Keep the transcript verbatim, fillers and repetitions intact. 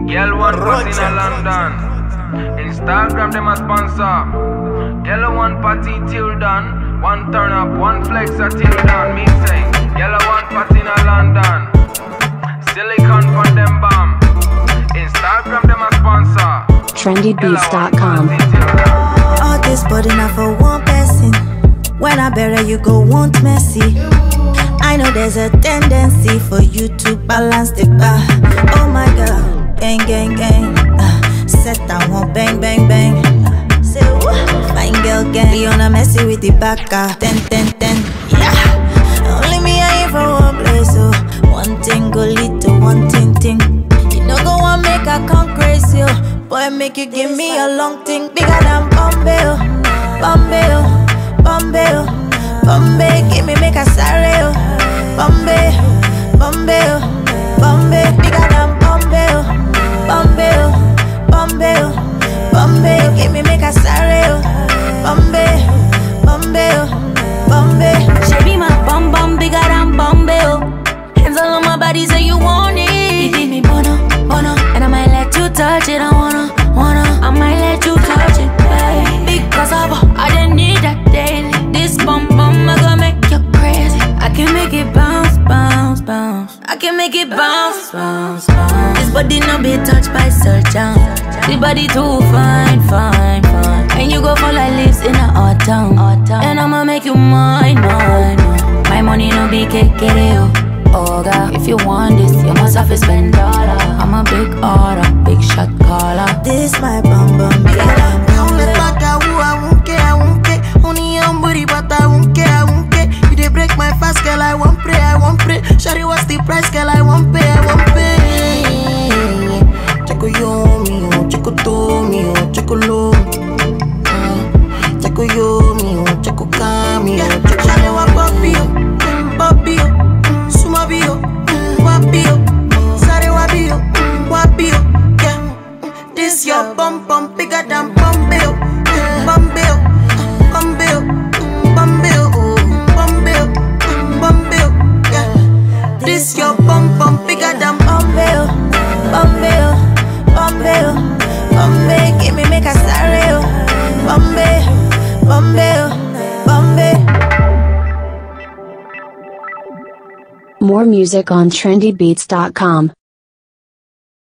Girl one party in London. Instagram them a sponsor. Girl one party till done. One turn up, one flex a till done. Me say, girl one party in London. Silicon from them bomb. Instagram them a sponsor. trendy beats dot com. All this body not for one person. When I bury you go want messy. I know there's a tendency for you to balance the bar. Oh my god, gang gang gang. Uh, set that one bang bang bang. Uh, say what? Fine girl gang. You wanna messy with the back uh, ten ten ten. Yeah. Only me I here for one place. So one thing go lead to one thing thing. You know go one make I come crazy. Oh. Boy make you give me a long thing bigger than Bombay. Oh. Bombay, oh. Bombay, oh. Bombay, give me make a sorry. Oh. Bombay, Bombay, Bombay, bigger than Bombay, Bombay, Bombay, Bombay, give me make a sorry, Bombay, Bombay, Bombay. She be my bum bum bigger than Bombay. Hands all on my body, say you want it. You give me bono, bono, and I might let you touch it. I wanna, wanna, I might let you touch it, baby. Because I, I didn't need that daily. This bum bum, I gonna make you crazy. I can make it bounce, bounce, bounce. I can make it bounce, bounce, bounce. This body no be touched by surgeon. The body too fine, fine, fine. And you go fall like leaves in the autumn, autumn. And I'ma make you mine, mine, mine. My money no be kekere, oh God. If you want this, you must have to spend dollar. I'm a big order, big shot caller. This my bum bum, yeah. Don't let back out, I won't care, I won't care. Only young booty, but I won't care, I won't care. You dey break my fast, girl, I won't pray, I won't pray. Shawty, what's the price, girl, I won't pay, I won't pay. Checo yo mío, checo tú mío, checo lo. Checo yo mío, checo cambio. Checo wa papio, papio, sumabio, wapio, sare wabio, wapio. Yeah, this your bum bum bigger than Bombay, Bombay, Bombay, Bombay, Bombay, Bombay. Yeah, this your bum bum bigger than Bombay, Bombay, Bombay, Bombay. Give me make a sorry, Bombay, Bombay, Bombay. More music on trendy beats dot com.